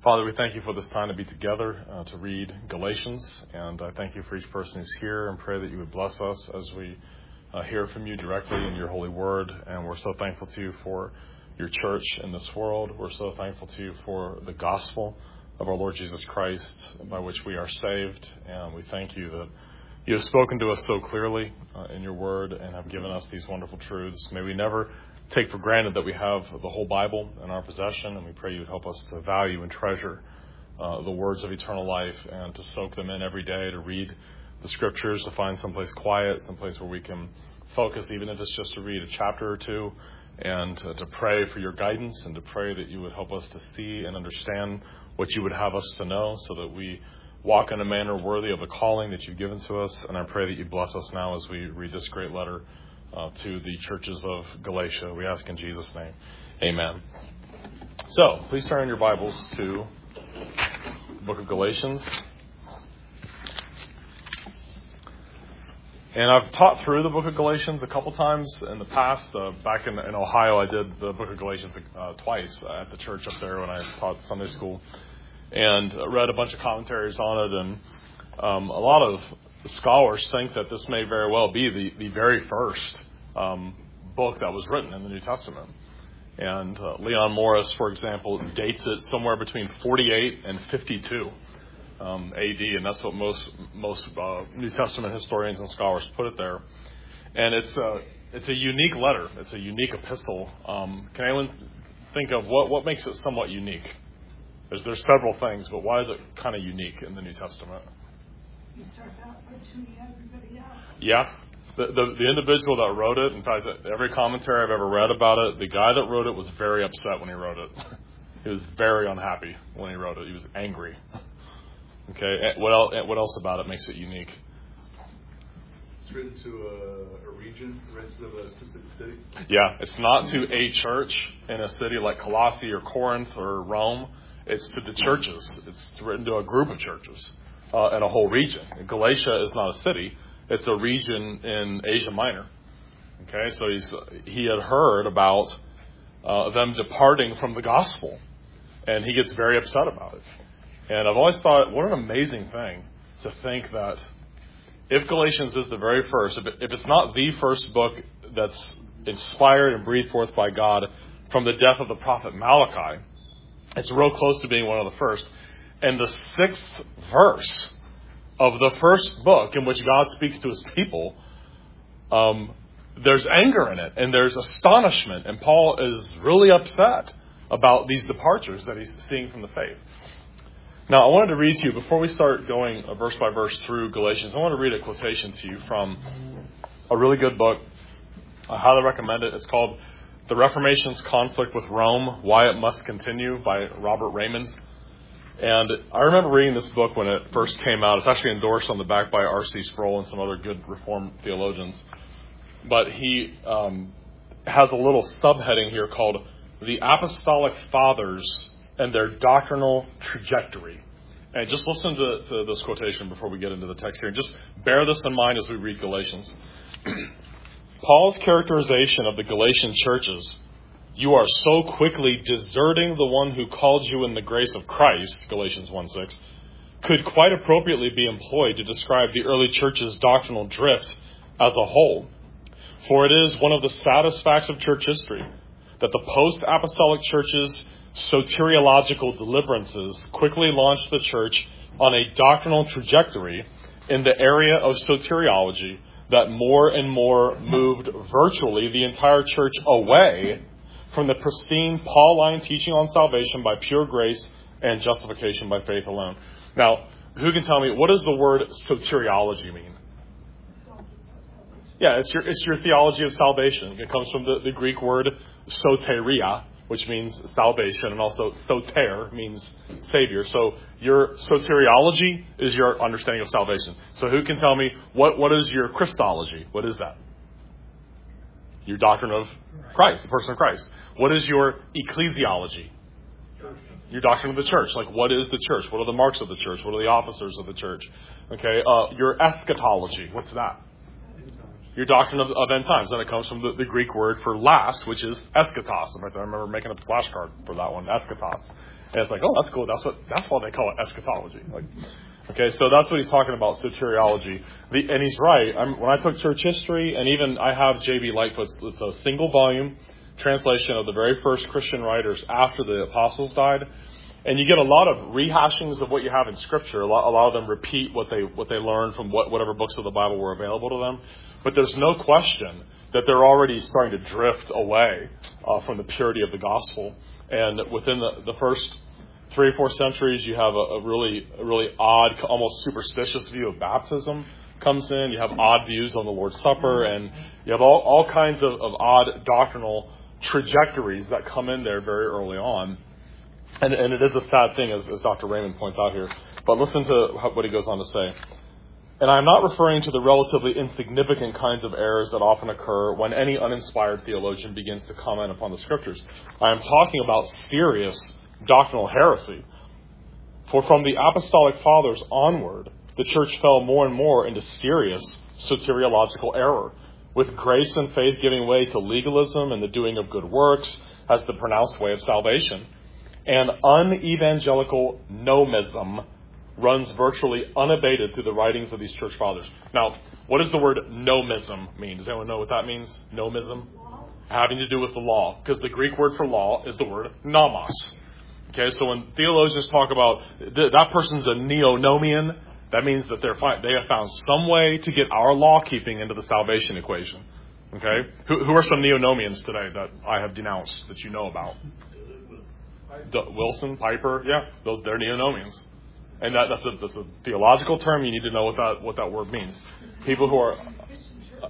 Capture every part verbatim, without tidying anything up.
Father, we thank you for this time to be together uh, to read Galatians, and I thank you for each person who's here and pray that you would bless us as we uh, hear from you directly in your holy word. And we're so thankful to you for your church in this world. We're so thankful to you for the gospel of our Lord Jesus Christ, by which we are saved. And we thank you that you have spoken to us so clearly uh, in your word and have given us these wonderful truths. May we never take for granted that we have the whole Bible in our possession, and we pray you would help us to value and treasure uh, the words of eternal life and to soak them in every day, to read the scriptures, to find someplace quiet, someplace where we can focus, even if it's just to read a chapter or two, and uh, to pray for your guidance and to pray that you would help us to see and understand what you would have us to know so that we walk in a manner worthy of the calling that you've given to us. And I pray that you bless us now as we read this great letter Uh, to the churches of Galatia. We ask in Jesus' name. Amen. So, please turn your Bibles to the book of Galatians. And I've taught through the book of Galatians a couple times in the past. Uh, back in, in Ohio, I did the book of Galatians uh, twice at the church up there when I taught Sunday school. And read a bunch of commentaries on it. And um, a lot of scholars think that this may very well be the, the very first um, book that was written in the New Testament. And uh, Leon Morris, for example, dates it somewhere between forty-eight and fifty-two um, A D, and that's what most most uh, New Testament historians and scholars put it there. And it's a it's a unique letter. It's a unique epistle. Um, can anyone think of what what makes it somewhat unique? There's there's several things, but why is it kind of unique in the New Testament? You start out by tuning everybody out. Yeah. The, the the individual that wrote it, in fact, every commentary I've ever read about it, the guy that wrote it was very upset when he wrote it. He was very unhappy when he wrote it. He was angry. Okay. What else, what else about it makes it unique? It's written to a, a region, written to a specific city. Yeah. It's not to a church in a city like Colossae or Corinth or Rome. It's to the churches. It's written to a group of churches. Uh, in a whole region. Galatia is not a city; it's a region in Asia Minor. Okay, so he's he had heard about uh, them departing from the gospel, and he gets very upset about it. And I've always thought, what an amazing thing to think that if Galatians is the very first, if, it, if it's not the first book that's inspired and breathed forth by God from the death of the prophet Malachi, it's real close to being one of the first. And the sixth verse of the first book in which God speaks to his people, um, there's anger in it and there's astonishment. And Paul is really upset about these departures that he's seeing from the faith. Now, I wanted to read to you, before we start going verse by verse through Galatians, I want to read a quotation to you from a really good book. I highly recommend it. It's called The Reformation's Conflict with Rome, Why It Must Continue by Robert Raymond. And I remember reading this book when it first came out. It's actually endorsed on the back by R C Sproul and some other good Reformed theologians. But he um, has a little subheading here called The Apostolic Fathers and Their Doctrinal Trajectory. And just listen to, to this quotation before we get into the text here. And just bear this in mind as we read Galatians. Paul's characterization of the Galatian churches: "You are so quickly deserting the one who called you in the grace of Christ," Galatians one six, could quite appropriately be employed to describe the early church's doctrinal drift as a whole. For it is one of the saddest facts of church history that the post-apostolic church's soteriological deliverances quickly launched the church on a doctrinal trajectory in the area of soteriology that more and more moved virtually the entire church away from the pristine Pauline teaching on salvation by pure grace and justification by faith alone. Now, who can tell me, what does the word soteriology mean? Yeah, it's your it's your theology of salvation. It comes from the, the Greek word soteria, which means salvation, and also soter means savior. So your soteriology is your understanding of salvation. So who can tell me, what, what is your Christology? What is that? Your doctrine of Christ, the person of Christ. What is your ecclesiology? Your doctrine of the church. Like, what is the church? What are the marks of the church? What are the officers of the church? Okay, uh, your eschatology. What's that? Your doctrine of, of end times. And it comes from the, the Greek word for last, which is eschatos. I remember making a flashcard for that one, eschatos. And it's like, oh, that's cool. That's what that's why they call it eschatology. Like, okay, so that's what he's talking about, soteriology. The, and he's right. I'm, when I took church history, and even I have J B Lightfoot's, it's a single volume translation of the very first Christian writers after the apostles died. And you get a lot of rehashings of what you have in Scripture. A lot, a lot of them repeat what they what they learned from what, whatever books of the Bible were available to them. But there's no question that they're already starting to drift away uh, from the purity of the gospel. And within the, the first three or four centuries, you have a, a really a really odd, almost superstitious view of baptism comes in. You have odd views on the Lord's Supper, and you have all, all kinds of, of odd doctrinal trajectories that come in there very early on. And, and it is a sad thing, as, as Doctor Raymond points out here. But listen to what he goes on to say. And I'm not referring to the relatively insignificant kinds of errors that often occur when any uninspired theologian begins to comment upon the Scriptures. I am talking about serious doctrinal heresy. For from the apostolic fathers onward, the church fell more and more into serious soteriological error, with grace and faith giving way to legalism and the doing of good works as the pronounced way of salvation. And unevangelical nomism runs virtually unabated through the writings of these church fathers. Now, what does the word nomism mean? Does anyone know what that means? Nomism? Having to do with the law. Because the Greek word for law is the word nomos. Okay, so when theologians talk about th- that person's a neo-nomian, that means that they're fi- they have found some way to get our law-keeping into the salvation equation. Okay? Who, who are some neo-nomians today that I have denounced that you know about? D- Wilson, Piper, yeah, those they're neo-nomians. And that, that's, a, that's a theological term. You need to know what that what that word means. People who are... Uh,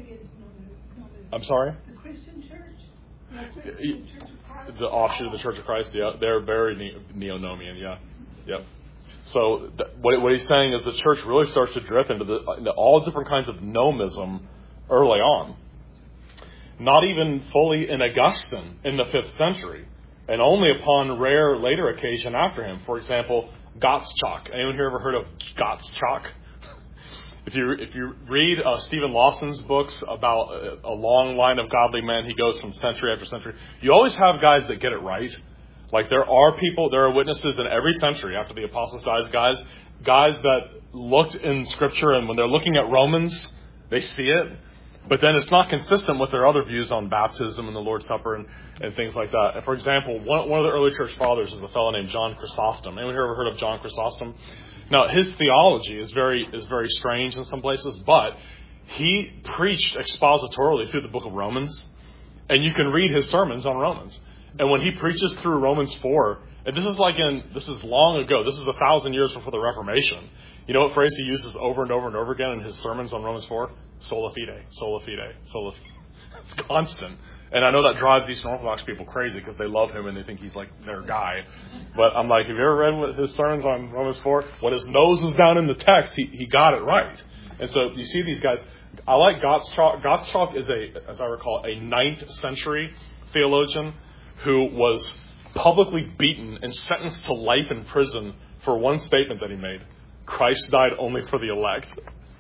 I'm sorry? The Christian church. The Christian Church of Christ. The offshoot of the Church of Christ, yeah. They're very ne- neo-nomian, yeah. Yep. So th- what, what he's saying is the church really starts to drift into, the, into all different kinds of nomism early on. Not even fully in Augustine in the fifth century. And only upon rare later occasion after him. For example, Gottschalk. Anyone here ever heard of Gottschalk? If you if you read uh, Stephen Lawson's books about a, a long line of godly men, he goes from century after century. You always have guys that get it right. Like there are people, there are witnesses in every century after the apostles died, guys, guys that looked in Scripture, and when they're looking at Romans, they see it. But then it's not consistent with their other views on baptism and the Lord's Supper and, and things like that. And for example, one, one of the early church fathers is a fellow named John Chrysostom. Anyone here ever heard of John Chrysostom? Now, his theology is very is very strange in some places, but he preached expositorily through the book of Romans. And you can read his sermons on Romans. And when he preaches through Romans four, and this is like in, this is long ago, this is a thousand years before the Reformation. You know what phrase he uses over and over and over again in his sermons on Romans four? Sola fide, sola fide, sola fide. It's constant. And I know that drives Eastern Orthodox people crazy because they love him and they think he's like their guy. But I'm like, have you ever read his sermons on Romans four? When his nose was down in the text, he, he got it right. And so you see these guys. I like Gottschalk. Gottschalk is a, as I recall, a ninth century theologian who was publicly beaten and sentenced to life in prison for one statement that he made. Christ died only for the elect.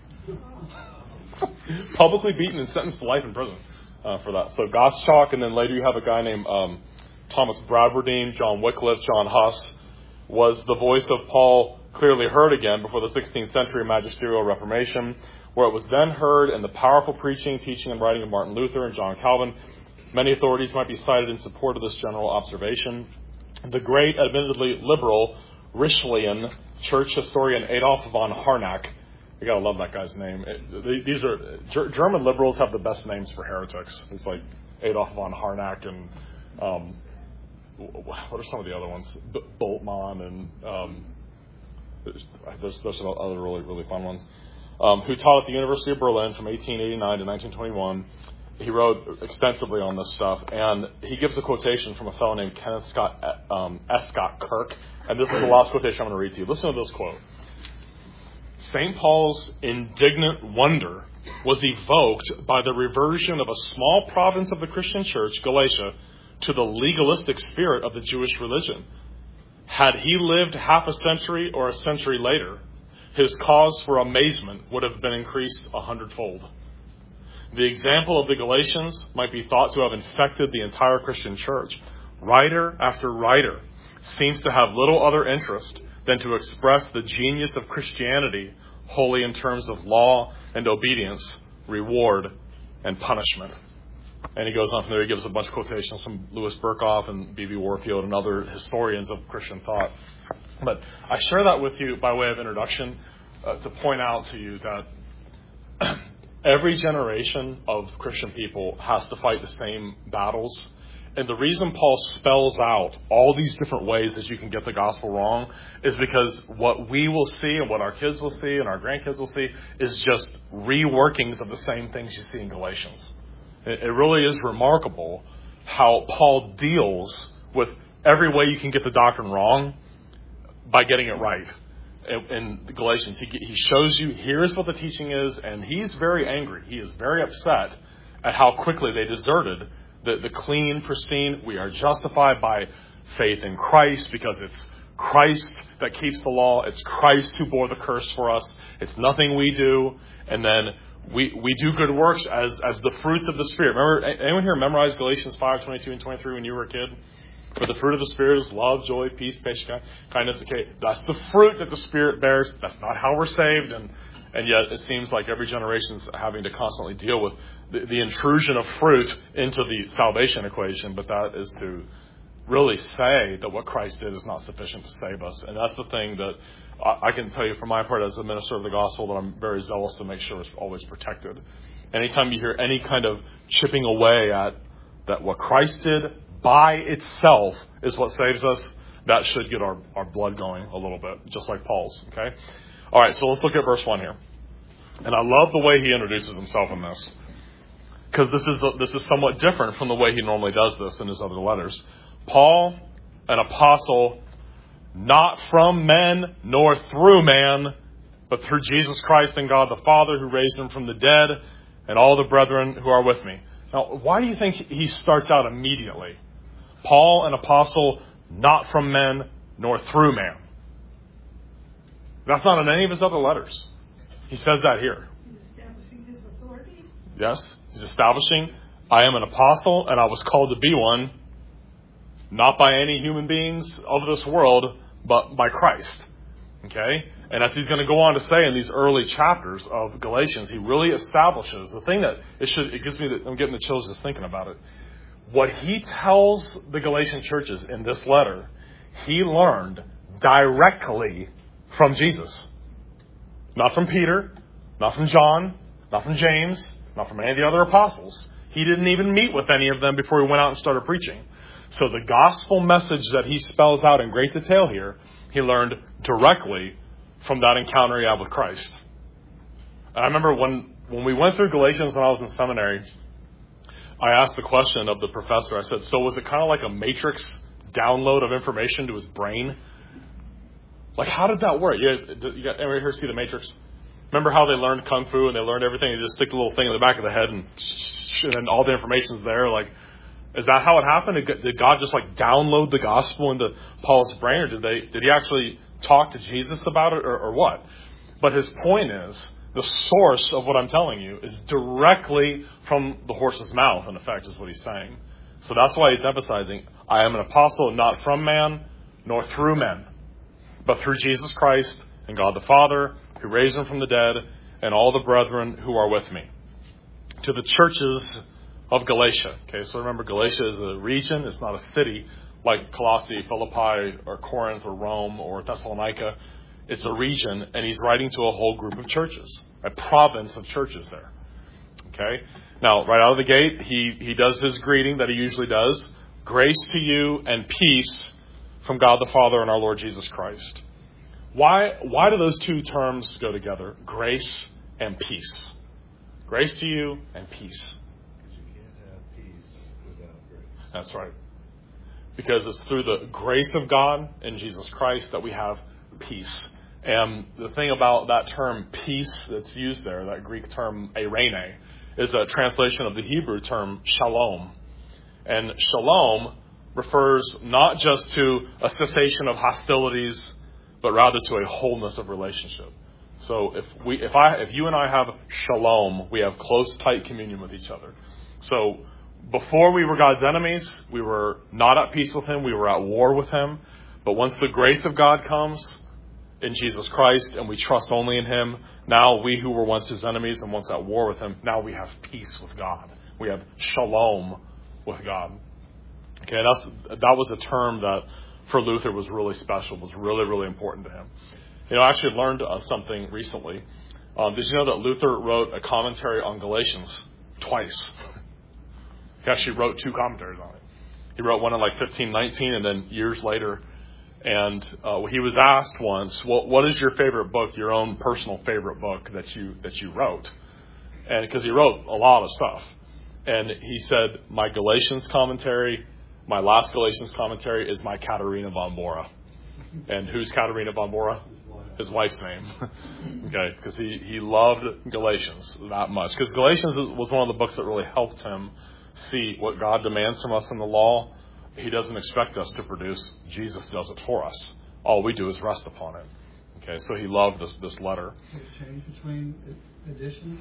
Publicly beaten and sentenced to life in prison uh, for that. So Gottschalk, and then later you have a guy named um, Thomas Bradwardine, John Wycliffe, John Huss, was the voice of Paul clearly heard again before the sixteenth century magisterial Reformation, where it was then heard in the powerful preaching, teaching, and writing of Martin Luther and John Calvin. Many authorities might be cited in support of this general observation. The great, admittedly liberal, Richelian church historian Adolf von Harnack, you gotta love that guy's name. It, these are G- German liberals have the best names for heretics. It's like Adolf von Harnack and um, what are some of the other ones? B- Bultmann and um, there's there's some other really really fun ones. Um, who taught at the University of Berlin from eighteen eighty-nine to nineteen twenty-one. He wrote extensively on this stuff, and he gives a quotation from a fellow named Kenneth Scott um, Escott Kirk, and this is the last quotation I'm going to read to you. Listen to this quote. Saint Paul's indignant wonder was evoked by the reversion of a small province of the Christian church, Galatia, to the legalistic spirit of the Jewish religion. Had he lived half a century or a century later, his cause for amazement would have been increased a hundredfold. The example of the Galatians might be thought to have infected the entire Christian church. Writer after writer seems to have little other interest than to express the genius of Christianity wholly in terms of law and obedience, reward and punishment. And he goes on from there. He gives a bunch of quotations from Louis Berkhoff and B B Warfield and other historians of Christian thought. But I share that with you by way of introduction uh, to point out to you that every generation of Christian people has to fight the same battles. And the reason Paul spells out all these different ways that you can get the gospel wrong is because what we will see and what our kids will see and our grandkids will see is just reworkings of the same things you see in Galatians. It really is remarkable how Paul deals with every way you can get the doctrine wrong by getting it right. In Galatians, he, he shows you, here's what the teaching is, and he's very angry. He is very upset at how quickly they deserted the, the clean, pristine, we are justified by faith in Christ because it's Christ that keeps the law. It's Christ who bore the curse for us. It's nothing we do. And then we we do good works as as the fruits of the Spirit. Remember, anyone here memorize Galatians five, twenty-two and twenty-three when you were a kid? For the fruit of the Spirit is love, joy, peace, patience, kindness. Okay, that's the fruit that the Spirit bears. That's not how we're saved. And and yet it seems like every generation is having to constantly deal with the, the intrusion of fruit into the salvation equation. But that is to really say that what Christ did is not sufficient to save us. And that's the thing that I can tell you from my part as a minister of the gospel that I'm very zealous to make sure it's always protected. Anytime you hear any kind of chipping away at that what Christ did by itself is what saves us, that should get our, our blood going a little bit, just like Paul's. Okay? All right, so let's look at verse one here. And I love the way he introduces himself in this, because this is this is somewhat different from the way he normally does this in his other letters. Paul, an apostle, not from men nor through man, but through Jesus Christ and God the Father who raised him from the dead, and all the brethren who are with me. Now, why do you think he starts out immediately? Paul, an apostle, not from men nor through man. That's not in any of his other letters. He says that here. He's establishing his authority. Yes, he's establishing, I am an apostle and I was called to be one, not by any human beings of this world, but by Christ. Okay? And as he's going to go on to say in these early chapters of Galatians, he really establishes the thing that it should, it gives me, the, I'm getting the chills just thinking about it. What he tells the Galatian churches in this letter, he learned directly from Jesus. Not from Peter, not from John, not from James, not from any of the other apostles. He didn't even meet with any of them before he went out and started preaching. So the gospel message that he spells out in great detail here, he learned directly from that encounter he had with Christ. And I remember when, when we went through Galatians when I was in seminary, I asked the question of the professor. I said, so was it kind of like a matrix download of information to his brain? Like, how did that work? You guys, you got anyone here see the Matrix? Remember how they learned Kung Fu and they learned everything? You just stick the little thing in the back of the head and, and then all the information's there. Like, is that how it happened? Did God just like download the gospel into Paul's brain, or did they? Did he actually talk to Jesus about it, or, or what? But his point is, the source of what I'm telling you is directly from the horse's mouth, in effect, is what he's saying. So that's why he's emphasizing, I am an apostle not from man, nor through men, but through Jesus Christ and God the Father, who raised him from the dead, and all the brethren who are with me. To the churches of Galatia. Okay, so remember, Galatia is a region. It's not a city like Colossae, Philippi, or Corinth, or Rome, or Thessalonica. It's a region, and he's writing to a whole group of churches, a province of churches there. Okay? Now, right out of the gate, he, he does his greeting that he usually does. Grace to you and peace from God the Father and our Lord Jesus Christ. Why, why do those two terms go together? Grace and peace. Grace to you and peace. Because you can't have peace without grace. That's right. Because it's through the grace of God in Jesus Christ that we have peace. And the thing about that term peace that's used there, that Greek term eirene, is a translation of the Hebrew term shalom. And shalom refers not just to a cessation of hostilities, but rather to a wholeness of relationship. So if we, if I, if you and I have shalom, we have close, tight communion with each other. So before we were God's enemies, we were not at peace with him. We were at war with him. But once the grace of God comes in Jesus Christ and we trust only in Him, now we who were once His enemies and once at war with Him, now we have peace with God. We have shalom with God. Okay, that's that was a term that for Luther was really special, was really, really important to him. You know, I actually learned uh, something recently. Um, did you know that Luther wrote a commentary on Galatians twice? He actually wrote two commentaries on it. He wrote one in like fifteen nineteen and then years later. And uh, he was asked once, well, what is your favorite book, your own personal favorite book that you that you wrote? And because he wrote a lot of stuff. And he said, my Galatians commentary, my last Galatians commentary is my Katerina von Bora. And who's Katerina von Bora? His wife's name. Okay, because he, he loved Galatians that much. Because Galatians was one of the books that really helped him see what God demands from us in the law. He doesn't expect us to produce. Jesus does it for us. All we do is rest upon it. Okay, so he loved this this letter. Does it change between editions?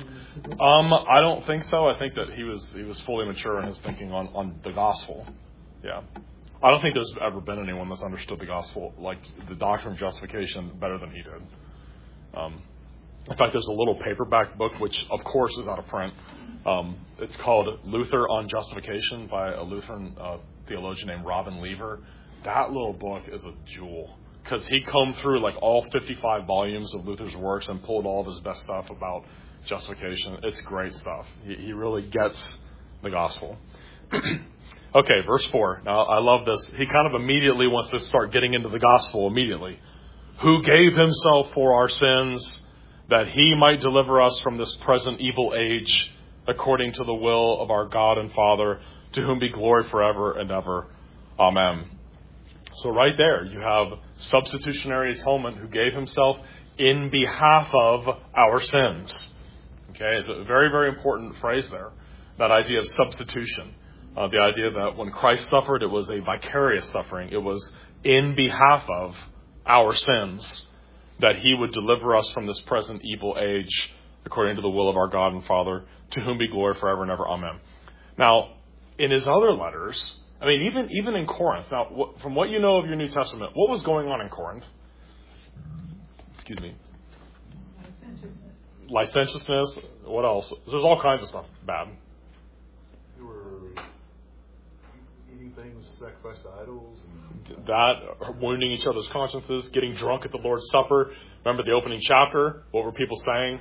Um, I don't think so. I think that he was he was fully mature in his thinking on, on the gospel. Yeah. I don't think there's ever been anyone that's understood the gospel, like the doctrine of justification, better than he did. Um, in fact, there's a little paperback book, which of course is out of print. Um, it's called Luther on Justification by a Lutheran uh, theologian named Robin Lever. That little book is a jewel because he combed through like all fifty-five volumes of Luther's works and pulled all of his best stuff about justification. It's great stuff. He, he really gets the gospel. Okay, verse four. Now, I love this. He kind of immediately wants to start getting into the gospel immediately. Who gave himself for our sins that he might deliver us from this present evil age according to the will of our God and Father, to whom be glory forever and ever. Amen. So right there, you have substitutionary atonement who gave himself in behalf of our sins. Okay, it's a very, very important phrase there, that idea of substitution. Uh, the idea that when Christ suffered, it was a vicarious suffering. It was in behalf of our sins that he would deliver us from this present evil age according to the will of our God and Father, to whom be glory forever and ever. Amen. Now, in his other letters, I mean, even even in Corinth, now, wh- from what you know of your New Testament, what was going on in Corinth? Excuse me. Licentiousness. Licentiousness. What else? There's all kinds of stuff bad. They were eating things sacrificed to idols. And That, wounding each other's consciences, getting drunk at the Lord's Supper. Remember the opening chapter? What were people saying?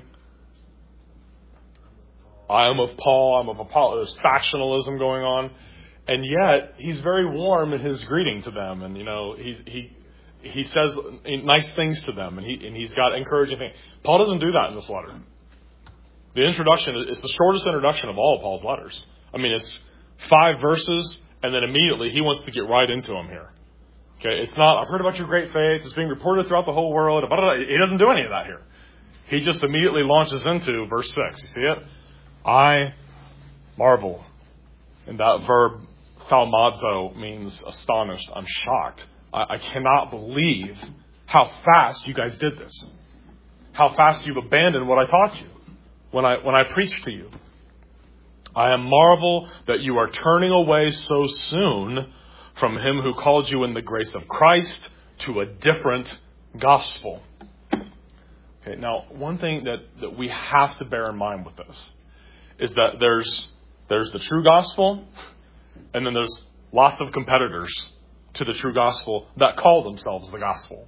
I am of Paul, I'm of Apollos. There's factionalism going on. And yet, he's very warm in his greeting to them. And, you know, he's, he he says nice things to them. And, he, and he's got encouraging things. Paul doesn't do that in this letter. The introduction is the shortest introduction of all of Paul's letters. I mean, it's five verses, and then immediately he wants to get right into them here. Okay, it's not, I've heard about your great faith, it's being reported throughout the whole world. Blah, blah, blah. He doesn't do any of that here. He just immediately launches into verse six. You see it? I marvel. And that verb, thaumazo, means astonished. I'm shocked. I, I cannot believe how fast you guys did this. How fast you've abandoned what I taught you when I when I preached to you. I am marvel that you are turning away so soon from him who called you in the grace of Christ to a different gospel. Okay, now one thing that, that we have to bear in mind with this is that there's there's the true gospel, and then there's lots of competitors to the true gospel that call themselves the gospel.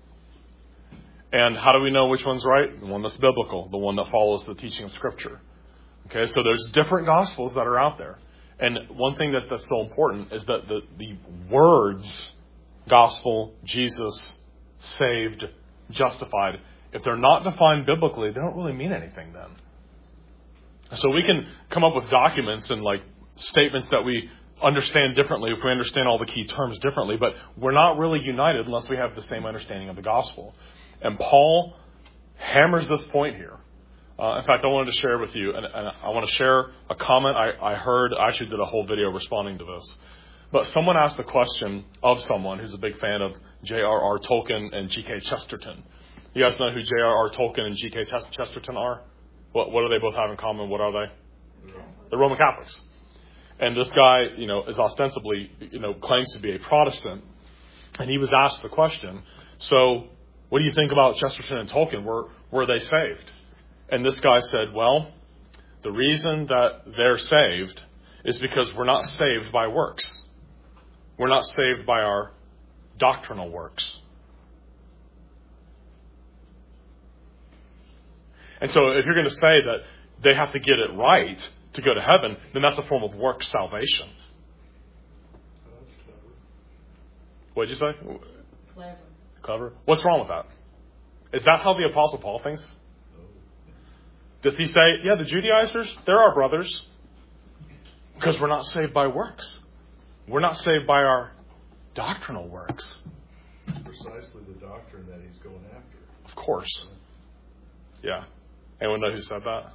And how do we know which one's right? The one that's biblical, the one that follows the teaching of Scripture. Okay, so there's different gospels that are out there. And one thing that, that's so important is that the, the words, gospel, Jesus, saved, justified, if they're not defined biblically, they don't really mean anything then. So we can come up with documents and like statements that we understand differently if we understand all the key terms differently, but we're not really united unless we have the same understanding of the gospel. And Paul hammers this point here. Uh, in fact, I wanted to share with you, and, and I want to share a comment I, I heard. I actually did a whole video responding to this. But someone asked the question of someone who's a big fan of J R R Tolkien and G K Chesterton. You guys know who J R R Tolkien and G K Chesterton are? What, what do they both have in common? What are they? They're Roman Catholics. And this guy, you know, is ostensibly, you know, claims to be a Protestant. And he was asked the question, so what do you think about Chesterton and Tolkien? Were, were they saved? And this guy said, well, the reason that they're saved is because we're not saved by works. We're not saved by our doctrinal works. And so if you're going to say that they have to get it right to go to heaven, then that's a form of work salvation. What did you say? Clever. Clever? What's wrong with that? Is that how the Apostle Paul thinks? Does he say, yeah, the Judaizers, they're our brothers because we're not saved by works. We're not saved by our doctrinal works. Precisely the doctrine that he's going after. Of course. Yeah. Anyone know who said that?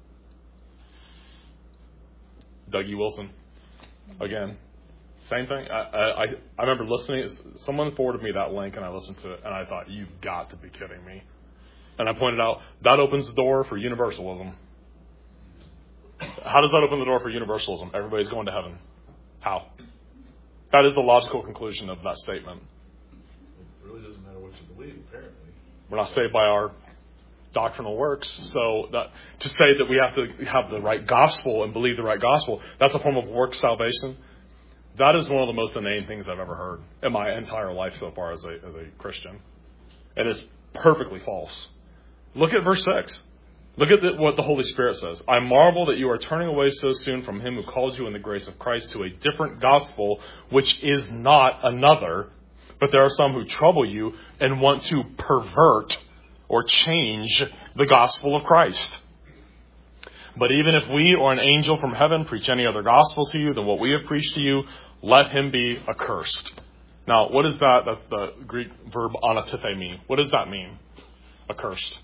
Dougie Wilson. Again. Same thing. I, I I remember listening. Someone forwarded me that link and I listened to it and I thought, you've got to be kidding me. And I pointed out, that opens the door for universalism. How does that open the door for universalism? Everybody's going to heaven. How? That is the logical conclusion of that statement. It really doesn't matter what you believe, apparently. We're not saved by our doctrinal works. So that to say that we have to have the right gospel and believe the right gospel, that's a form of work salvation. That is one of the most inane things I've ever heard in my entire life so far as a as a Christian. And it's perfectly false. Look at verse six. Look at the, what the Holy Spirit says. I marvel that you are turning away so soon from him who called you in the grace of Christ to a different gospel, which is not another. But there are some who trouble you and want to pervert or change the gospel of Christ. But even if we or an angel from heaven preach any other gospel to you than what we have preached to you, let him be accursed. Now, what is that? That's the Greek verb anatithe mean. What does that mean? Accursed.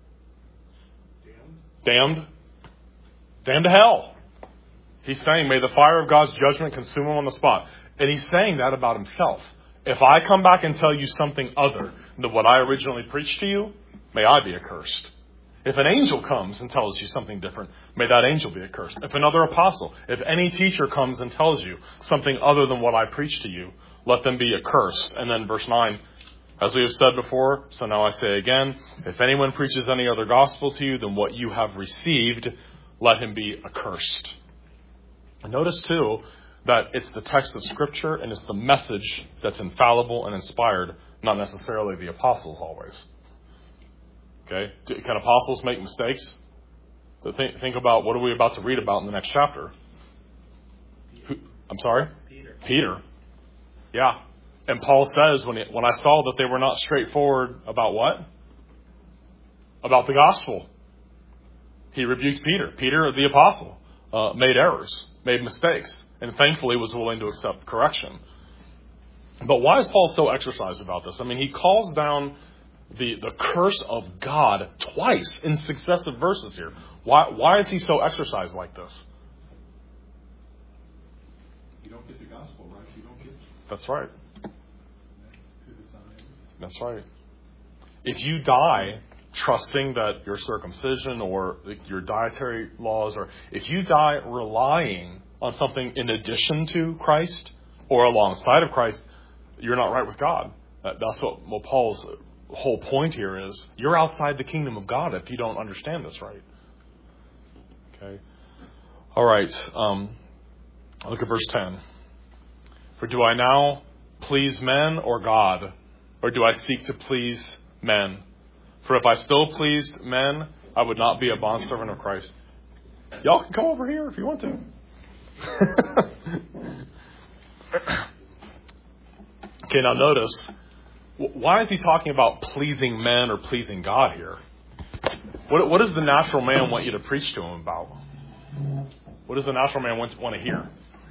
Damned. Damned? Damned to hell. He's saying, may the fire of God's judgment consume him on the spot. And he's saying that about himself. If I come back and tell you something other than what I originally preached to you, may I be accursed. If an angel comes and tells you something different, may that angel be accursed. If another apostle, if any teacher comes and tells you something other than what I preached to you, let them be accursed. And then verse nine, as we have said before, so now I say again, if anyone preaches any other gospel to you than what you have received, let him be accursed. And notice too that it's the text of Scripture and it's the message that's infallible and inspired, not necessarily the apostles always. Okay, can apostles make mistakes? Think, think about what are we about to read about in the next chapter? Who, I'm sorry? Peter. Peter. Yeah. And Paul says, when, it, when I saw that they were not straightforward about what? About the gospel. He rebuked Peter. Peter, the apostle, uh, made errors, made mistakes, and thankfully was willing to accept correction. But why is Paul so exercised about this? I mean, he calls down the, the curse of God twice in successive verses here. Why, why is he so exercised like this? You don't get the gospel right, you don't get it. That's right. That's right. If you die trusting that your circumcision or your dietary laws, or if you die relying on something in addition to Christ or alongside of Christ, you're not right with God. That's what, what Paul's whole point here is. You're outside the kingdom of God if you don't understand this right. Okay. All right. Um, look at verse ten. For do I now please men or God? Or do I seek to please men? For if I still pleased men, I would not be a bondservant of Christ. Y'all can come over here if you want to. Okay, now notice, why is he talking about pleasing men or pleasing God here? What, what does the natural man want you to preach to him about? What does the natural man want, want to hear?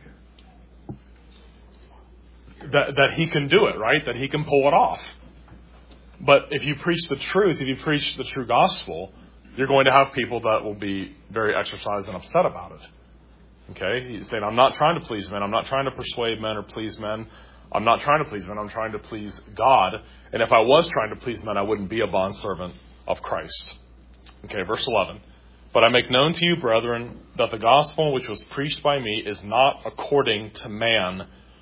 That, that he can do it, right? That he can pull it off. But if you preach the truth, if you preach the true gospel, you're going to have people that will be very exercised and upset about it. Okay? He's saying, I'm not trying to please men. I'm not trying to persuade men or please men. I'm not trying to please men. I'm trying to please God. And if I was trying to please men, I wouldn't be a bondservant of Christ. Okay, verse eleven. But I make known to you, brethren, that the gospel which was preached by me is not according to man,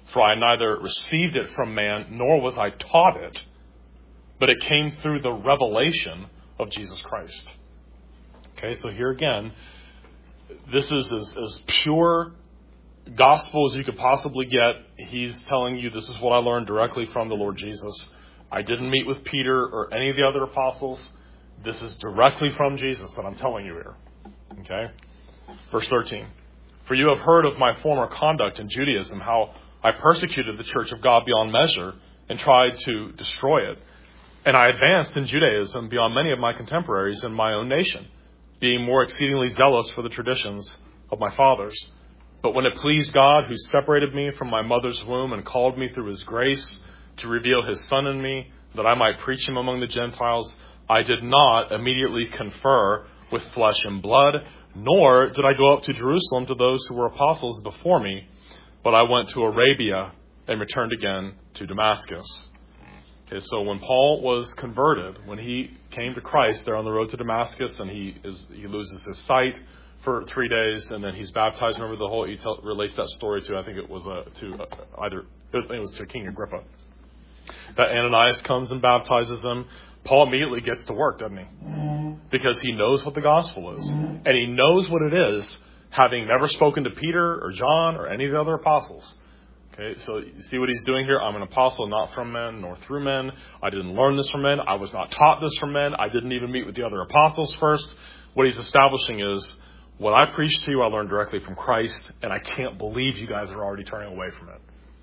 For I neither received it from man, nor was I taught it, but it came through the revelation of Jesus Christ. Okay, so here again, this is as, as pure gospel as you could possibly get. He's telling you, this is what I learned directly from the Lord Jesus. I didn't meet with Peter or any of the other apostles. This is directly from Jesus that I'm telling you here. Okay? Verse thirteen. For you have heard of my former conduct in Judaism, how I persecuted the church of God beyond measure and tried to destroy it. And I advanced in Judaism beyond many of my contemporaries in my own nation, being more exceedingly zealous for the traditions of my fathers. But when it pleased God, who separated me from my mother's womb and called me through his grace to reveal his Son in me, that I might preach him among the Gentiles, I did not immediately confer with flesh and blood, nor did I go up to Jerusalem to those who were apostles before me, but I went to Arabia and returned again to Damascus. Okay, so when Paul was converted, when he came to Christ, they're on the road to Damascus, and he is he loses his sight for three days, and then he's baptized. Remember the whole, he tell, relates that story to, I think it was uh, to uh, either, I think it was to King Agrippa, that Ananias comes and baptizes him. Paul immediately gets to work, doesn't he? Because he knows what the gospel is. And he knows what it is, having never spoken to Peter or John or any of the other apostles. Okay, so you see what he's doing here? I'm an apostle not from men nor through men. I didn't learn this from men. I was not taught this from men. I didn't even meet with the other apostles first. What he's establishing is, what I preach to you, I learned directly from Christ, and I can't believe you guys are already turning away from it.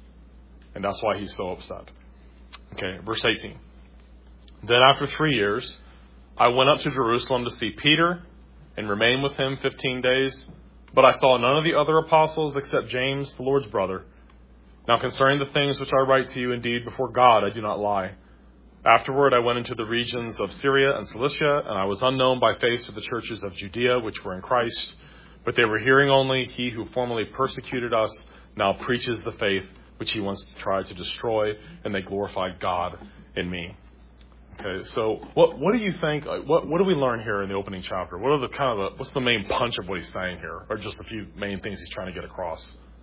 And that's why he's so upset. Okay, verse eighteen. Then after three years, I went up to Jerusalem to see Peter and remained with him fifteen days. But I saw none of the other apostles except James, the Lord's brother. Now concerning the things which I write to you, indeed, before God, I do not lie. Afterward, I went into the regions of Syria and Cilicia, and I was unknown by face to the churches of Judea, which were in Christ. But they were hearing only, he who formerly persecuted us now preaches the faith which he once tried to destroy, and they glorified God in me. Okay, so what what do you think? What what do we learn here in the opening chapter? What are the kind of the, what's the main punch of what he's saying here, or just a few main things he's trying to get across?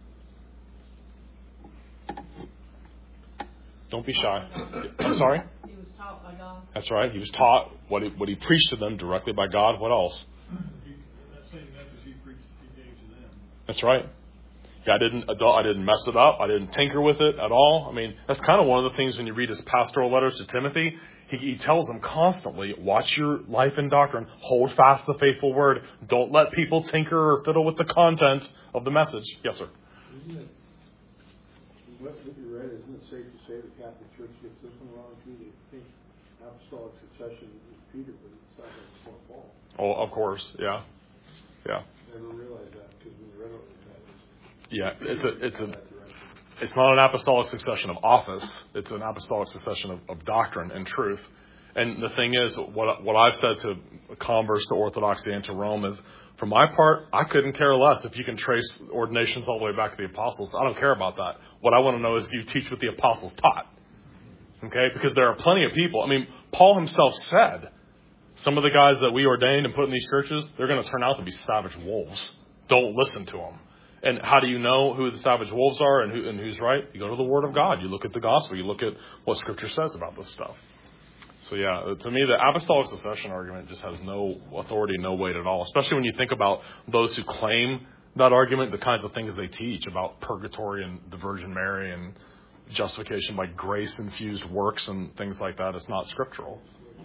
Don't be shy. I'm sorry. He was taught by God. That's right. He was taught what he, what he preached to them directly by God. What else? That same message he preached, he gave to them. That's right. Yeah, I didn't I didn't mess it up. I didn't tinker with it at all. I mean, that's kind of one of the things when you read his pastoral letters to Timothy. He, he tells them constantly, watch your life and doctrine. Hold fast the faithful word. Don't let people tinker or fiddle with the content of the message. Yes, sir. Isn't it, what you read, isn't it safe to say the Catholic Church gets this one wrong too? They think apostolic succession is Peter, but it's not like it's Paul. Oh, of course. Yeah. Yeah. Never realized that because when you read it, Yeah, it's a, it's a, it's not an apostolic succession of office. It's an apostolic succession of, of doctrine and truth. And the thing is, what what I've said to converts to Orthodoxy and to Rome is, for my part, I couldn't care less if you can trace ordinations all the way back to the apostles. I don't care about that. What I want to know is, do you teach what the apostles taught? Okay, because there are plenty of people. I mean, Paul himself said, some of the guys that we ordained and put in these churches, they're going to turn out to be savage wolves. Don't listen to them. And how do you know who the savage wolves are and, who, and who's right? You go to the Word of God. You look at the gospel. You look at what Scripture says about this stuff. So, yeah, to me, the apostolic succession argument just has no authority, no weight at all, especially when you think about those who claim that argument, the kinds of things they teach about purgatory and the Virgin Mary and justification by grace-infused works and things like that. It's not scriptural.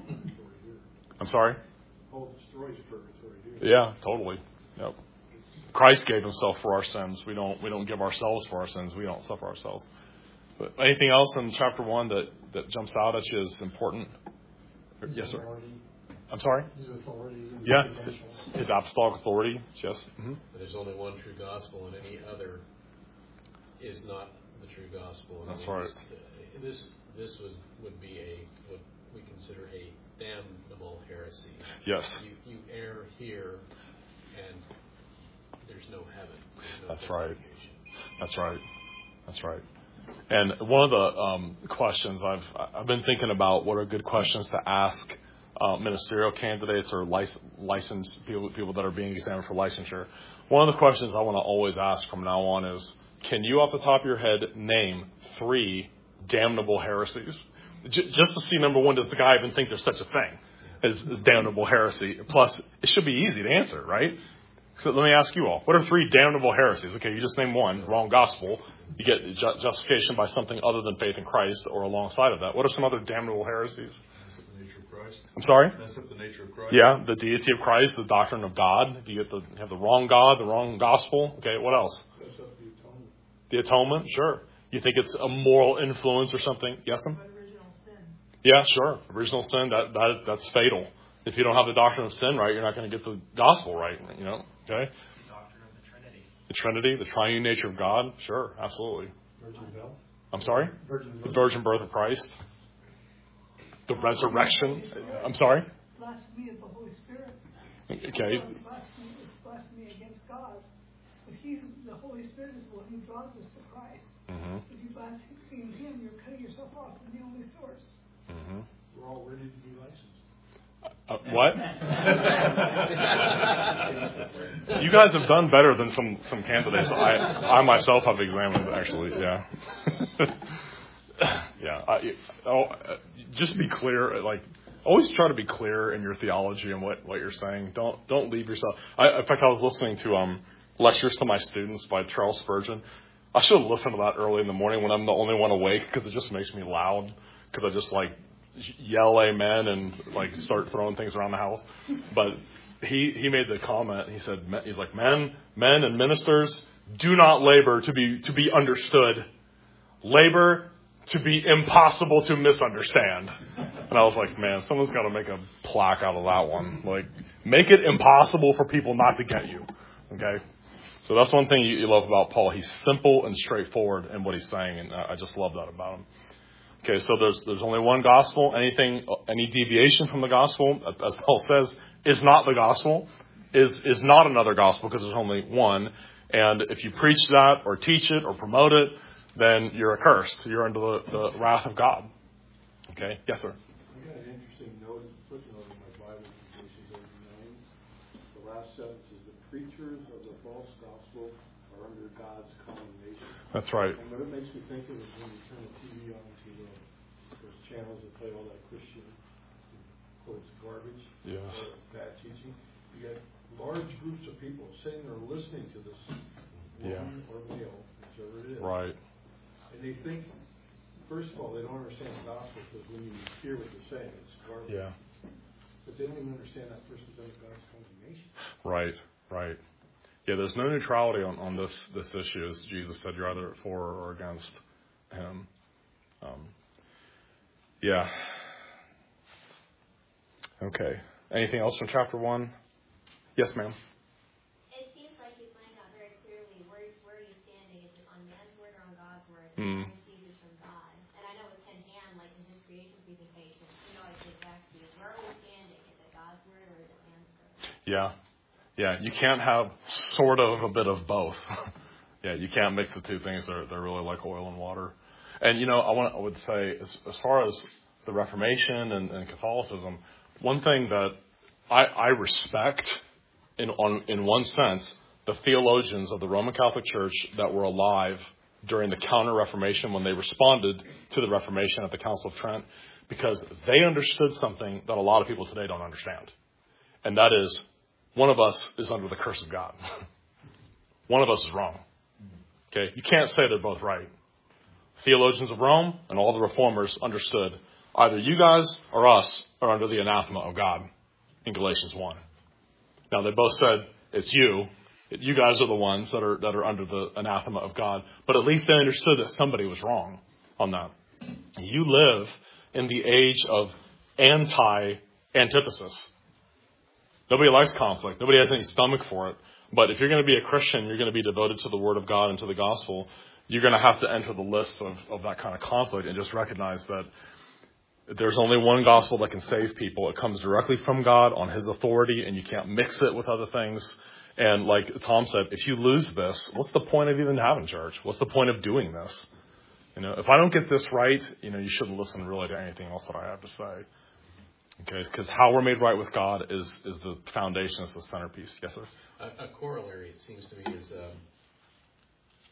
I'm sorry? Paul destroys purgatory here. Yeah, totally. Yep. Christ gave himself for our sins. We don't we don't give ourselves for our sins. We don't suffer ourselves. But anything else in chapter one that, that jumps out at you as important? His Yes, sir. authority, I'm sorry? his authority. and Yeah. credentials. His apostolic authority. Yes. Mm-hmm. But there's only one true gospel, and any other is not the true gospel. And That's I mean, right. This this, this was would be a what we consider a damnable heresy. Yes. You you err here, and there's no heaven. There's no That's right. justification. That's right. That's right. And one of the um, questions I've I've been thinking about, what are good questions to ask uh, ministerial candidates or lic- licensed people people that are being examined for licensure. One of the questions I want to always ask from now on is, can you off the top of your head name three damnable heresies? J- just to see, number one, does the guy even think there's such a thing as, as damnable heresy? Plus, it should be easy to answer, right? So let me ask you all, what are three damnable heresies? Okay, you just name one, wrong gospel. You get ju- justification by something other than faith in Christ or alongside of that. What are some other damnable heresies? Mess up the nature of Christ. I'm sorry? Mess up the nature of Christ. Yeah, the deity of Christ, the doctrine of God. If you get the, you have the wrong God, the wrong gospel. Okay, what else? That's up to the atonement. The atonement, sure. You think it's a moral influence or something? Yes, sir? But original sin. Yeah, sure. Original sin, that, that that's fatal. If you don't have the doctrine of sin right, you're not going to get the gospel right, you know? Okay? The doctrine of the Trinity. The Trinity, the triune nature of God, sure, absolutely. Virgin Bell. I'm sorry? Virgin The virgin birth of Christ. The resurrection. I'm sorry? Blasphemy of the Holy Spirit. Okay. It's blasphemy, it's blasphemy against God. But He's, the Holy Spirit is the one who draws us to Christ. Mm-hmm. If you blaspheme Him, you're cutting yourself off from the only source. Mm-hmm. We're all ready to be licensed. Uh, what? You guys have done better than some, some candidates I I myself have examined, actually. Yeah. yeah. I, oh, just be clear. Like, always try to be clear in your theology and what, what you're saying. Don't don't leave yourself. I, in fact, I was listening to um lectures to my students by Charles Spurgeon. I should have listened to that early in the morning when I'm the only one awake because it just makes me loud. Because I just like yell amen and like start throwing things around the house. But he he made the comment. He said he's like men men and ministers do not labor to be to be understood. Labor to be impossible to misunderstand. And I was like, man, someone's got to make a plaque out of that one. Like, make it impossible for people not to get you. Okay. So that's one thing you, you love about Paul. He's simple and straightforward in what he's saying, and I just love that about him. Okay, so there's there's only one gospel. Anything, any deviation from the gospel, as Paul says, is not the gospel, is is not another gospel because there's only one. And if you preach that or teach it or promote it, then you're accursed. You're under the, the wrath of God. Okay, yes, sir. I got an interesting note, footnote in my Bible, Galatians eighty-nine. The last sentence is the preachers of the false gospel are under God's condemnation. That's right. And what it makes me think of is when you turn the T V on to the, those channels that play all that Christian, quotes, garbage, Yes. or bad teaching. You get large groups of people sitting there listening to this woman Yeah. or male, whichever it is. Right. And they think, first of all, they don't understand the gospel because when you hear what they're saying, it's garbage. Yeah. But they don't even understand that person's under God's condemnation. Right. Right. Yeah, there's no neutrality on, on this, this issue. As Jesus said, you're either for or against him. Um, yeah. Okay. Anything else from chapter one? Yes, ma'am. It seems like he's laying out very clearly where, where are you standing? Is it on man's word or on God's word? Mm. And receive this from God. And I know with Ken Ham, like in his creation presentation, he always gets back to you. Where are we standing? Is it God's word or is it man's word? Yeah. Yeah, you can't have sort of a bit of both. Yeah, you can't mix the two things. They're they're really like oil and water. And you know, I want I would say as as far as the Reformation and, and Catholicism, one thing that I, I respect in on in one sense the theologians of the Roman Catholic Church that were alive during the Counter-Reformation when they responded to the Reformation at the Council of Trent, because they understood something that a lot of people today don't understand, and that is, one of us is under the curse of God. One of us is wrong. Okay, you can't say they're both right. Theologians of Rome and all the reformers understood either you guys or us are under the anathema of God in Galatians one. Now they both said it's you. You guys are the ones that are that are under the anathema of God. But at least they understood that somebody was wrong on that. You live in the age of anti-antithesis. Nobody likes conflict. Nobody has any stomach for it. But if you're going to be a Christian, you're going to be devoted to the Word of God and to the gospel, you're going to have to enter the list of, of that kind of conflict and just recognize that there's only one gospel that can save people. It comes directly from God on His authority, and you can't mix it with other things. And like Tom said, if you lose this, what's the point of even having church? What's the point of doing this? You know, if I don't get this right, you know, you shouldn't listen really to anything else that I have to say. Okay, because how we're made right with God is is the foundation, is the centerpiece. Yes, sir? A, a corollary, it seems to me, is um,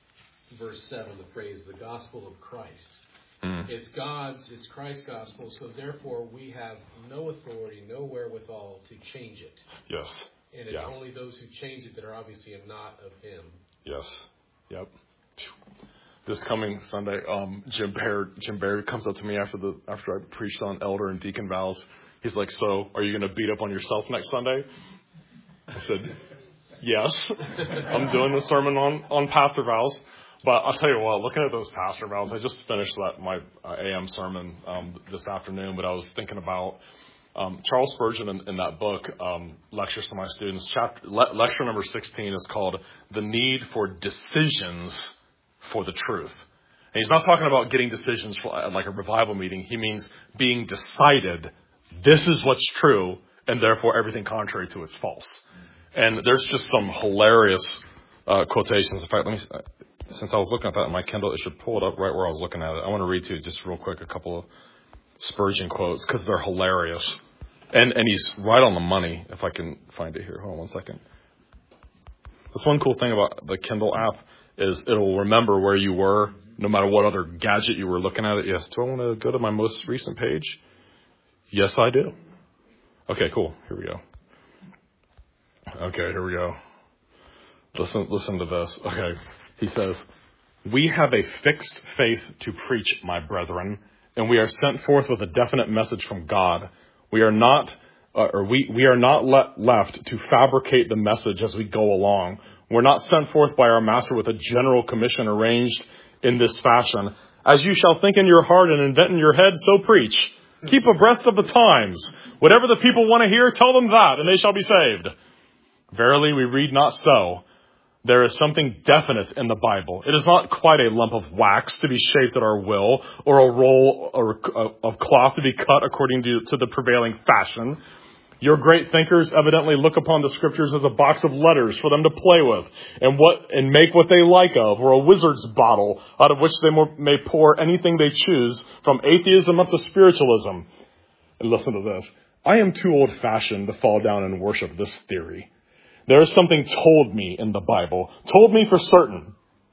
verse seven, the phrase, the gospel of Christ. Mm. It's God's, it's Christ's gospel, so therefore we have no authority, no wherewithal to change it. Yes. And it's Yeah. only those who change it that are obviously not of him. Yes. Yep. This coming Sunday, um, Jim Baird, Jim Baird comes up to me after the after I preached on elder and deacon vows. He's like, "So, are you going to beat up on yourself next Sunday?" I said, "Yes, I'm doing the sermon on on pastor vows." But I'll tell you what, looking at those pastor vows, I just finished that my uh, A M sermon um, this afternoon. But I was thinking about um, Charles Spurgeon in, in that book, um, lectures to my students. Chapter le- lecture number sixteen is called "The Need for Decisions for the Truth." And he's not talking about getting decisions for, at like a revival meeting. He means being decided. This is what's true, and therefore everything contrary to it's false. And there's just some hilarious uh, quotations. In fact, let me. Since I was looking at that in my Kindle, it should pull it up right where I was looking at it. I want to read to you just real quick a couple of Spurgeon quotes because they're hilarious. And and he's right on the money, if I can find it here. Hold on one second. This one cool thing about the Kindle app is it'll remember where you were no matter what other gadget you were looking at it. Yes, do I want to go to my most recent page? Yes, I do. Okay, cool. Here we go. Okay, here we go. Listen, listen to this. Okay. He says, "We have a fixed faith to preach, my brethren, and we are sent forth with a definite message from God. We are not, uh, or we, we are not le- left to fabricate the message as we go along. We're not sent forth by our master with a general commission arranged in this fashion. As you shall think in your heart and invent in your head, so preach. Keep abreast of the times. Whatever the people want to hear, tell them that, and they shall be saved. Verily, we read not so. There is something definite in the Bible. It is not quite a lump of wax to be shaped at our will, or a roll or of cloth to be cut according to, to the prevailing fashion. Your great thinkers evidently look upon the scriptures as a box of letters for them to play with and what and make what they like of, or a wizard's bottle out of which they may pour anything they choose, from atheism up to spiritualism." And listen to this. "I am too old-fashioned to fall down and worship this theory. There is something told me in the Bible, told me for certain,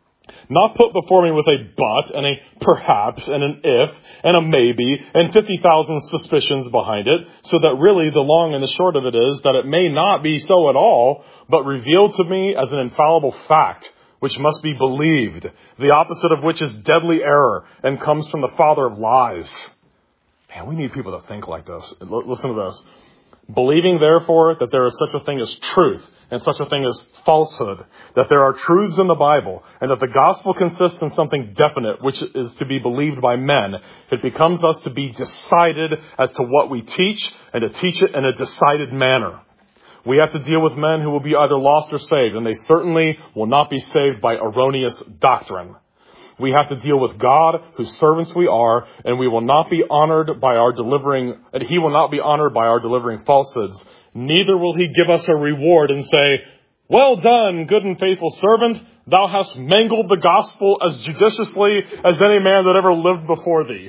not put before me with a but and a perhaps and an if and a maybe and fifty thousand suspicions behind it, so that really the long and the short of it is that it may not be so at all, but revealed to me as an infallible fact, which must be believed, the opposite of which is deadly error and comes from the father of lies." Man, we need people to think like this. L- listen to this. "Believing, therefore, that there is such a thing as truth and such a thing as falsehood, that there are truths in the Bible, and that the gospel consists in something definite, which is to be believed by men, it becomes us to be decided as to what we teach and to teach it in a decided manner. We have to deal with men who will be either lost or saved, and they certainly will not be saved by erroneous doctrine. We have to deal with God, whose servants we are, and we will not be honored by our delivering, and he will not be honored by our delivering falsehoods. Neither will he give us a reward and say, 'Well done, good and faithful servant. Thou hast mangled the gospel as judiciously as any man that ever lived before thee.'"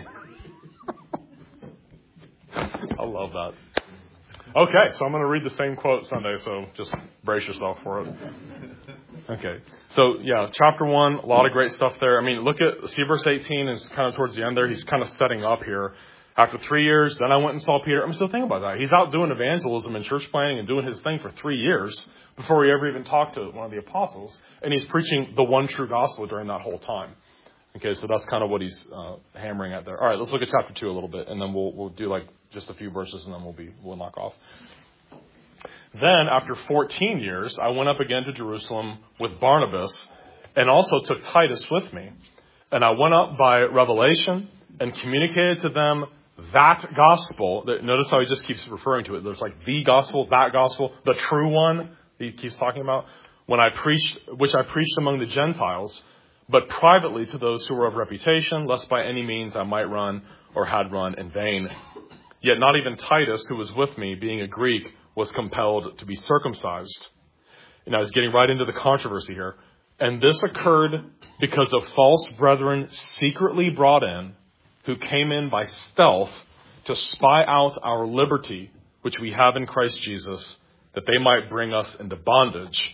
I love that. Okay, so I'm going to read the same quote Sunday, so just brace yourself for it. Okay, so yeah, chapter one, a lot of great stuff there. I mean, look at, see verse eighteen is kind of towards the end there. He's kind of setting up here. After three years, then I went and saw Peter. I'm still thinking about that. He's out doing evangelism and church planting and doing his thing for three years before he ever even talked to one of the apostles. And he's preaching the one true gospel during that whole time. Okay, so that's kind of what he's uh, hammering at there. All right, let's look at chapter two a little bit, and then we'll we'll do like just a few verses, and then we'll be we'll knock off. "Then, after fourteen years, I went up again to Jerusalem with Barnabas, and also took Titus with me. And I went up by revelation and communicated to them that gospel." Notice how he just keeps referring to it. There's like the gospel, that gospel, the true one he keeps talking about. "When I preached, which I preached among the Gentiles, but privately to those who were of reputation, lest by any means I might run or had run in vain. Yet not even Titus, who was with me, being a Greek, was compelled to be circumcised." And I was getting right into the controversy here. "And this occurred because of false brethren secretly brought in, who came in by stealth to spy out our liberty, which we have in Christ Jesus, that they might bring us into bondage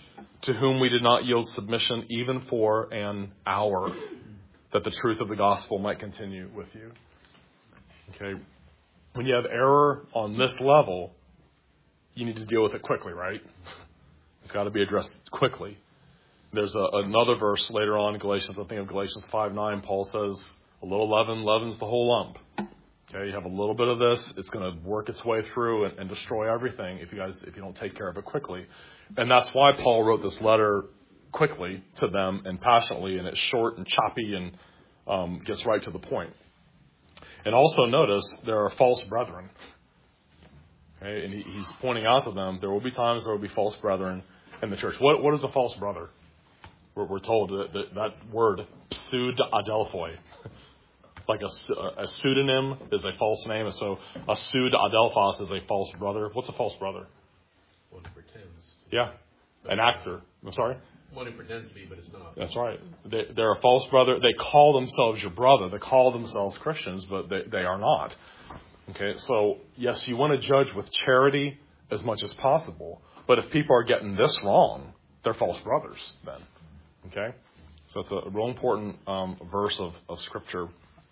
to whom we did not yield submission even for an hour, that the truth of the gospel might continue with you. Okay. When you have error on this level, you need to deal with it quickly, right? It's got to be addressed quickly. There's a, another verse later on in Galatians, I think of Galatians five nine, Paul says, a little leaven leavens the whole lump. Okay, you have a little bit of this, it's going to work its way through and, and destroy everything if you guys if you don't take care of it quickly. And that's why Paul wrote this letter quickly to them and passionately, and it's short and choppy and um, gets right to the point. And also notice there are false brethren. Okay, and he, he's pointing out to them there will be times there will be false brethren in the church. What what is a false brother? We're, we're told that, that that word pseud adelphoi. Like a, a pseudonym is a false name, and so a pseud adelphos is a false brother. What's a false brother? One who pretends. Yeah, an actor. I'm sorry? One who pretends to be, but is not. That's right. They, they're a false brother. They call themselves your brother. They call themselves Christians, but they, they are not. Okay, so yes, you want to judge with charity as much as possible, but if people are getting this wrong, they're false brothers then. Okay? So it's a real important um, verse of, of Scripture.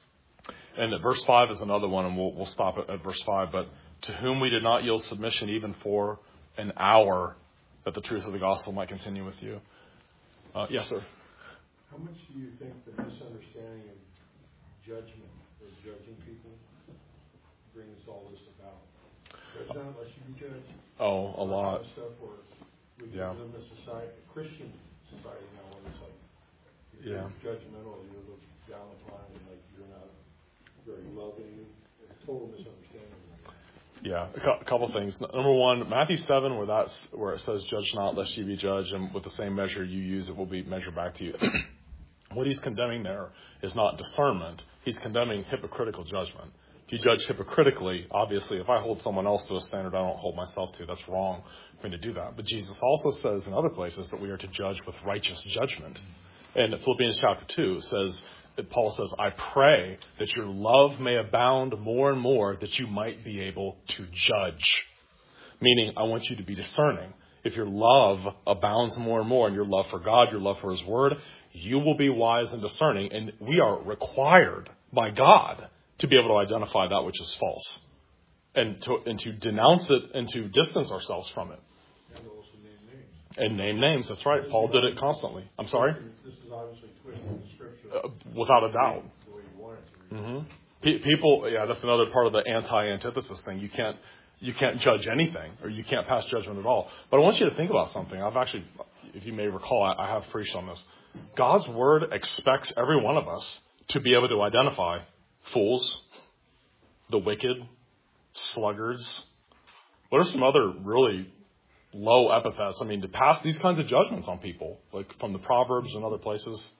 And verse five is another one, and we'll, we'll stop at, at verse five. But to whom we did not yield submission even for an hour, that the truth of the gospel might continue with you. Uh, yes, sir. How much do you think the misunderstanding of judgment or judging people brings all this about? Judge not lest you be judged. Oh, a lot. Stuff where we Yeah. live in a society, a Christian society now, where it's like you're Yeah. judgmental, you look down upon, and like you're not very loving. It's a total misunderstanding. Yeah, a, cu- a couple things. Number one, Matthew seven, where that's where it says, "Judge not, lest ye be judged," and with the same measure you use, it will be measured back to you. What he's condemning there is not discernment; he's condemning hypocritical judgment. If you judge hypocritically, obviously, if I hold someone else to a standard I don't hold myself to, that's wrong for me to do that. But Jesus also says in other places that we are to judge with righteous judgment. And Philippians chapter two says. Paul says, I pray that your love may abound more and more, that you might be able to judge. Meaning, I want you to be discerning. If your love abounds more and more, and your love for God, your love for His Word, you will be wise and discerning. And we are required by God to be able to identify that which is false. And to, and to denounce it and to distance ourselves from it. And also name names. And name names, that's right. Paul did it constantly. I'm sorry? This is obviously twisting the Scripture. Uh, without a doubt. The way you want it to read. Mm-hmm. Pe- people, yeah, that's another part of the anti-antithesis thing. You can't, you can't judge anything, or you can't pass judgment at all. But I want you to think about something. I've actually, if you may recall, I, I have preached on this. God's Word expects every one of us to be able to identify fools, the wicked, sluggards. What are some other really low epithets? I mean, to pass these kinds of judgments on people, like from the Proverbs and other places.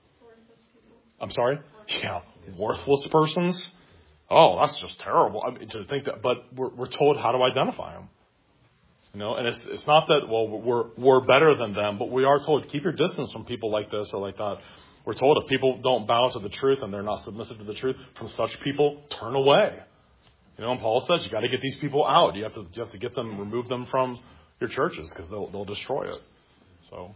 I'm sorry? Yeah, worthless persons. Oh, that's just terrible. I mean, to think that, but we're, we're told how to identify them. You know, and it's it's not that, well, we're we're better than them, but we are told keep your distance from people like this or like that. We're told if people don't bow to the truth and they're not submissive to the truth, from such people, turn away. You know, and Paul says you got to get these people out. You have to you have to get them, remove them from your churches because they'll they'll destroy it. So.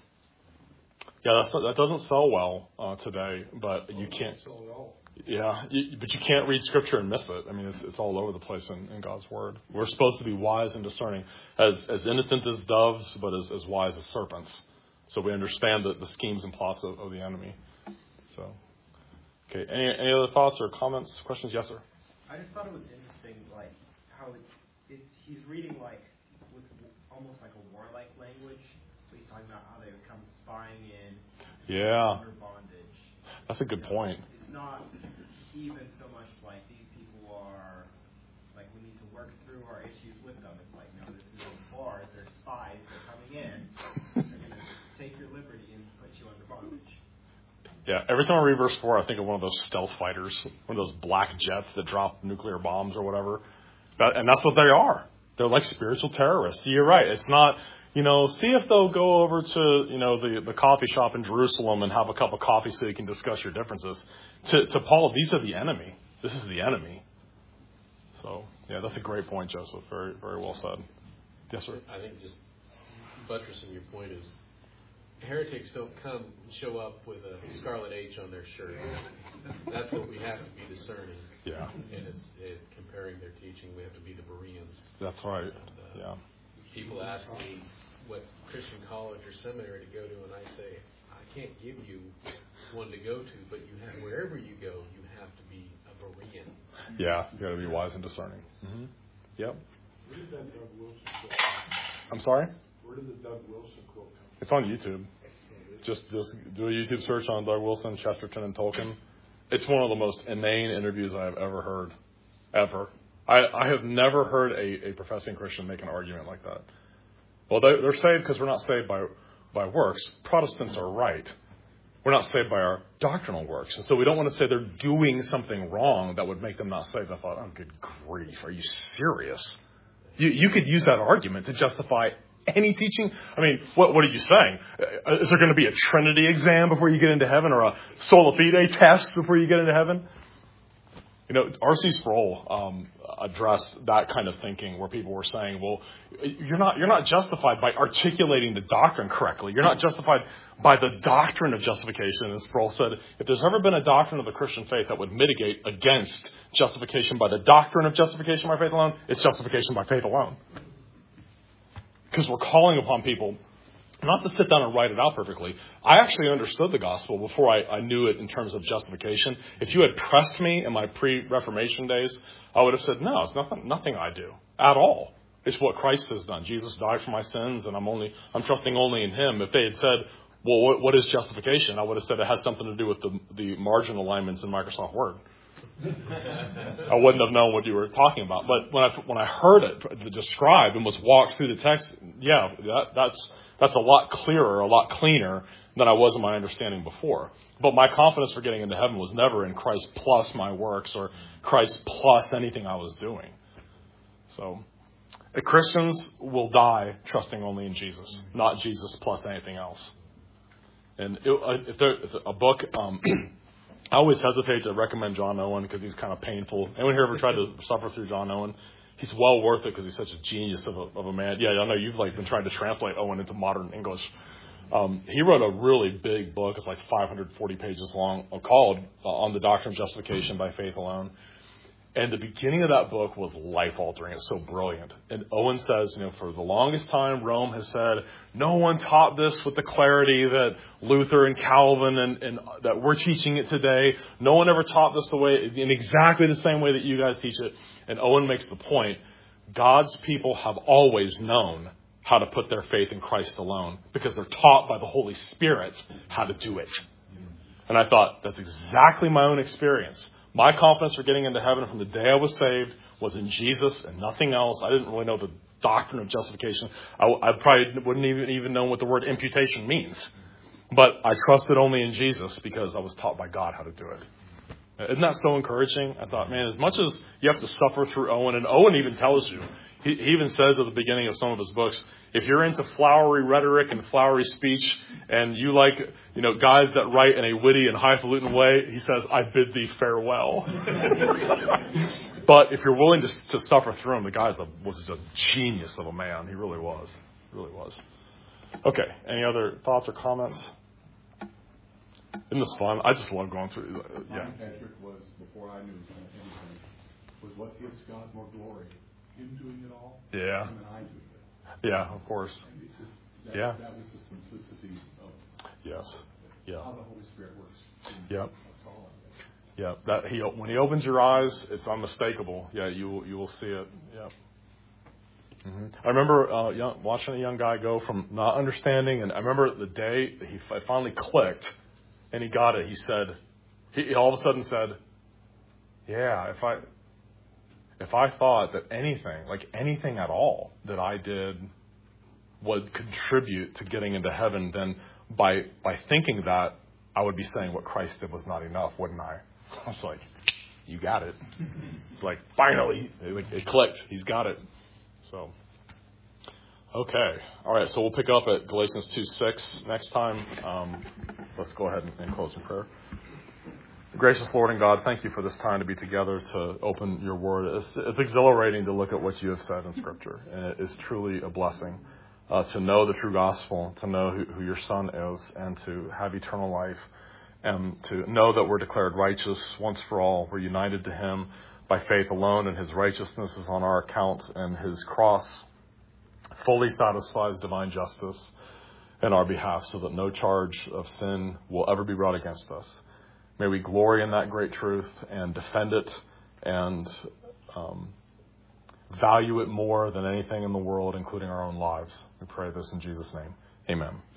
Yeah, that's, that doesn't sell well uh, today, but you can't. Yeah, you, but you can't read Scripture and miss it. I mean, it's, it's all over the place in, in God's Word. We're supposed to be wise and discerning, as as innocent as doves, but as, as wise as serpents. So we understand the, the schemes and plots of, of the enemy. So, okay, any any other thoughts or comments, questions? Yes, sir. I just thought it was interesting, like how it, it's he's reading like with almost like a warlike language. So he's talking about how they would come spying in. Yeah. Under bondage. That's a good point. It's not even so much like these people are like we need to work through our issues with them. It's like no, this isn't bars. They're spies. They're coming in. They're going to take your liberty and put you under bondage. Yeah, every time I read verse four, I think of one of those stealth fighters, one of those black jets that drop nuclear bombs or whatever. That, and that's what they are. They're like spiritual terrorists. You're right. It's not, you know, see if they'll go over to, you know, the, the coffee shop in Jerusalem and have a cup of coffee so you can discuss your differences. To, to Paul, these are the enemy. This is the enemy. So, yeah, that's a great point, Joseph. Very, very well said. Yes, sir. I think just buttressing your point is heretics don't come and show up with a scarlet H on their shirt. That's what we have to be discerning. Yeah. And it's it, comparing their teaching, we have to be the Bereans. That's right. And, uh, Yeah. People ask me what Christian college or seminary to go to, and I say, I can't give you one to go to, but you have wherever you go, you have to be a Berean. Yeah, you got to be wise and discerning. Mm-hmm. Yep. Where did that Doug Wilson quote come I'm sorry? from? Where did the Doug Wilson quote come from? It's on YouTube. Just, just do a YouTube search on Doug Wilson, Chesterton, and Tolkien. It's one of the most inane interviews I have ever heard. Ever. I, I have never heard a, a professing Christian make an argument like that. Well, they, they're saved because we're not saved by, by works. Protestants are right. We're not saved by our doctrinal works. And so we don't want to say they're doing something wrong that would make them not saved. I thought, oh, good grief. Are you serious? You, you could use that argument to justify any teaching. I mean, what, what are you saying? Is there going to be a Trinity exam before you get into heaven, or a sola fide test before you get into heaven? You know, R C Sproul um, addressed that kind of thinking, where people were saying, "Well, you're not you're not justified by articulating the doctrine correctly. You're not justified by the doctrine of justification." And Sproul said, "If there's ever been a doctrine of the Christian faith that would mitigate against justification by the doctrine of justification by faith alone, it's justification by faith alone." Because we're calling upon people not to sit down and write it out perfectly. I actually understood the gospel before I, I knew it in terms of justification. If you had pressed me in my pre-Reformation days, I would have said, no, it's nothing, nothing I do at all. It's what Christ has done. Jesus died for my sins, and I'm only I'm trusting only in Him. If they had said, well, what, what is justification? I would have said it has something to do with the, the margin alignments in Microsoft Word. I wouldn't have known what you were talking about. But when I when I heard it described and was walked through the text, yeah, that, that's that's a lot clearer, a lot cleaner than I was in my understanding before. But my confidence for getting into heaven was never in Christ plus my works or Christ plus anything I was doing. So Christians will die trusting only in Jesus, not Jesus plus anything else. And it, if, there, if a book, um, I always hesitate to recommend John Owen because he's kind of painful. Anyone here ever tried to suffer through John Owen? He's well worth it because he's such a genius of a, of a man. Yeah, I know you've like been trying to translate Owen into modern English. Um, he wrote a really big book. It's like five hundred forty pages long, called uh, On the Doctrine of Justification by Faith Alone. And the beginning of that book was life-altering. It's so brilliant. And Owen says, you know, for the longest time, Rome has said, no one taught this with the clarity that Luther and Calvin and, and that we're teaching it today. No one ever taught this the way, in exactly the same way that you guys teach it. And Owen makes the point, God's people have always known how to put their faith in Christ alone because they're taught by the Holy Spirit how to do it. And I thought, that's exactly my own experience. My confidence for getting into heaven from the day I was saved was in Jesus and nothing else. I didn't really know the doctrine of justification. I, I probably wouldn't even, even know what the word imputation means. But I trusted only in Jesus because I was taught by God how to do it. Isn't that so encouraging? I thought, man, as much as you have to suffer through Owen, and Owen even tells you, he, he even says at the beginning of some of his books, if you're into flowery rhetoric and flowery speech, and you like, you know, guys that write in a witty and highfalutin way, he says, I bid thee farewell. But if you're willing to, to suffer through him, the guy was a genius of a man. He really was. Really was. Okay. Any other thoughts or comments? Isn't this fun? I just love going through. Uh, yeah. Patrick was, before I knew anything, was what gives God more glory? Him doing it all? Yeah. Him and I doing it. Yeah, of course. And it's just, that, Yeah. That was the simplicity of Yes. Yeah. how the Holy Spirit works. Yep. That's all. Yeah. That he when he opens your eyes, it's unmistakable. Yeah, you will you will see it. Yeah. Mm-hmm. I remember uh, young, watching a young guy go from not understanding, and I remember the day he f- finally clicked, and he got it. He said, he, he all of a sudden said, "Yeah, if I." If I thought that anything, like anything at all, that I did would contribute to getting into heaven, then by by thinking that, I would be saying what Christ did was not enough, wouldn't I? I was like, you got it. It's like, finally, it, it clicked. He's got it. So, okay. All right, so we'll pick up at Galatians two six next time. Um, let's go ahead and, and close in prayer. Gracious Lord and God, thank you for this time to be together to open your word. It's, it's exhilarating to look at what you have said in Scripture, and it is truly a blessing. uh, to know the true gospel, to know who, who your Son is, and to have eternal life, and to know that we're declared righteous once for all. We're united to him by faith alone, and his righteousness is on our account, and his cross fully satisfies divine justice in our behalf, so that no charge of sin will ever be brought against us. May we glory in that great truth and defend it and um, value it more than anything in the world, including our own lives. We pray this in Jesus' name. Amen.